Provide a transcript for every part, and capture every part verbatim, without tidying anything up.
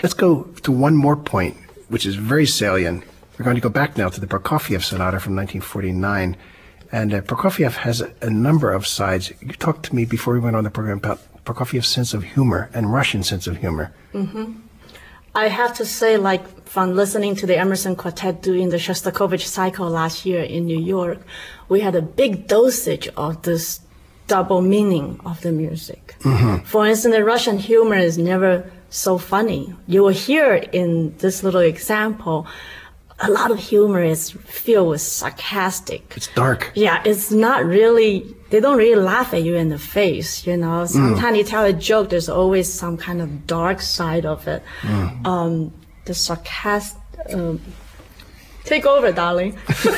Let's go to one more point, which is very salient. We're going to go back now to the Prokofiev Sonata from nineteen forty-nine. And uh, Prokofiev has a, a number of sides. You talked to me before we went on the program about Prokofiev's sense of humor and Russian sense of humor. Mm-hmm. I have to say, like, from listening to the Emerson Quartet doing the Shostakovich cycle last year in New York, we had a big dosage of this double meaning of the music. Mm-hmm. For instance, the Russian humor is never so funny. You will hear in this little example, a lot of humor is filled with sarcastic. It's dark. Yeah, it's not really, they don't really laugh at you in the face, you know. Sometimes mm. you tell a joke, there's always some kind of dark side of it. Mm. Um, the sarcastic, um, take over, darling.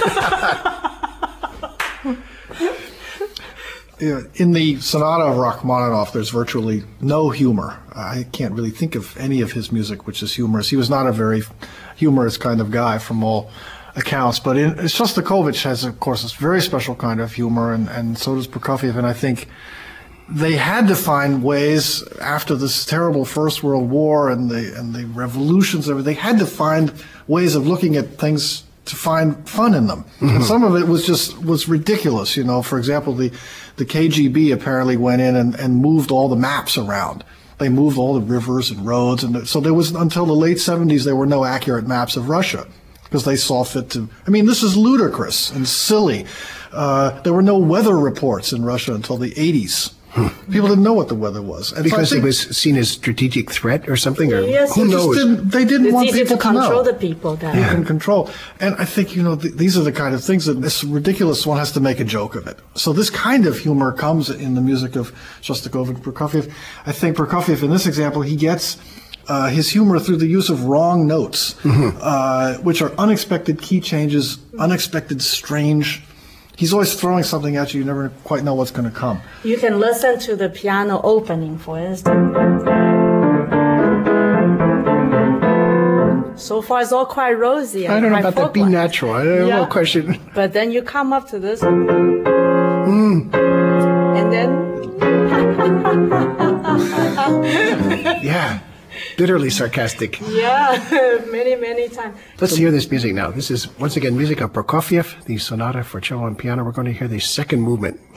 In the Sonata of Rachmaninoff, there's virtually no humor. I can't really think of any of his music which is humorous. He was not a very humorous kind of guy from all accounts. But in, Shostakovich has, of course, this very special kind of humor, and, and so does Prokofiev. And I think they had to find ways after this terrible First World War and the and the revolutions. They had to find ways of looking at things to find fun in them. Mm-hmm. And some of it was just was ridiculous. You know, for example, the the K G B apparently went in and, and moved all the maps around. They moved all the rivers and roads, and so there was until the late seventies there were no accurate maps of Russia because they saw fit to. I mean, this is ludicrous and silly. Uh, there were no weather reports in Russia until the eighties. Hmm. People didn't know what the weather was. And because so it was seen as strategic threat or something? Or yes, who they knows? Didn't, they didn't it's want easy people to to know. control the people. That You can control. And I think, you know, th- these are the kind of things that this ridiculous one has to make a joke of it. So this kind of humor comes in the music of Shostakovich and Prokofiev. I think Prokofiev, in this example, he gets uh, his humor through the use of wrong notes, mm-hmm. uh, which are unexpected key changes, unexpected, strange. He's always throwing something at you. You never quite know what's going to come. You can listen to the piano opening, for instance. So far, it's all quite rosy. I don't know about that. Be natural. I don't yeah. know question. But then you come up to this. Mm. And then. Yeah. Bitterly sarcastic. Yeah, many, many times. Let's hear this music now. This is, once again, music of Prokofiev, the Sonata for Cello and Piano. We're going to hear the second movement.